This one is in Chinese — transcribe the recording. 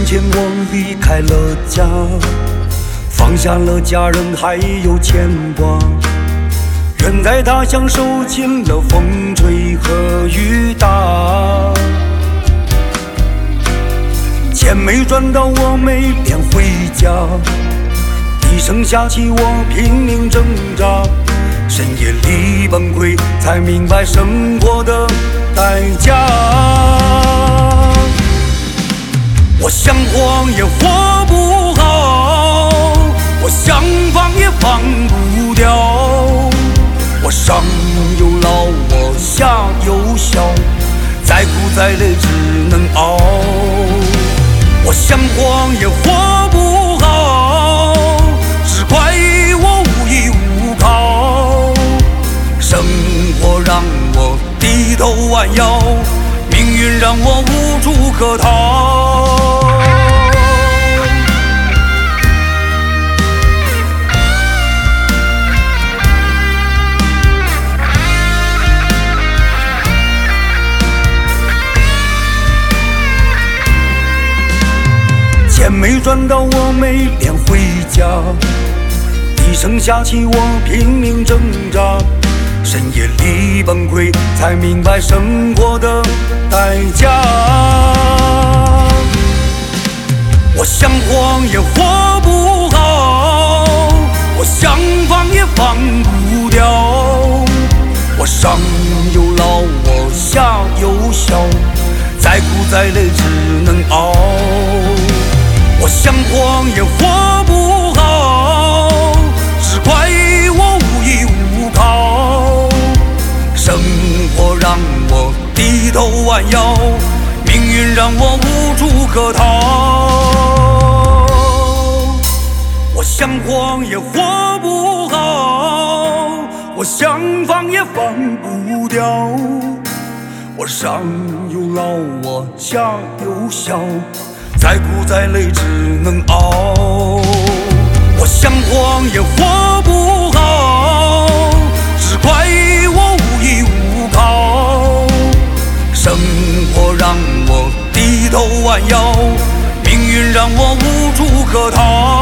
前我离开了家，放下了家人还有牵挂，远在他乡受尽了风吹和雨打。钱没赚到我没脸回家，低声下气我拼命挣扎，深夜里崩溃才明白生活的代价。我想活也活不好，我想放也放不掉，我上有老我下有小，再苦再累只能熬。我想活也活不好，只怪我无依无靠，生活让我低头弯腰，命运让我无处可逃。钱没赚到我没脸回家，低声下气我拼命挣扎，深夜里崩溃才明白生活的代价。我想活也活不好，我想放也放不掉，我上有老我下有小，再苦再累只能熬。我想活也活不好，只怪我无依无靠，生活让我低头弯腰，命运让我无处可逃。我想活也活不好，我想放也放不掉，我上有老我下有小，再苦再累只能熬。我想活也活不好，只怪我无依无靠，生活让我低头弯腰，命运让我无处可逃。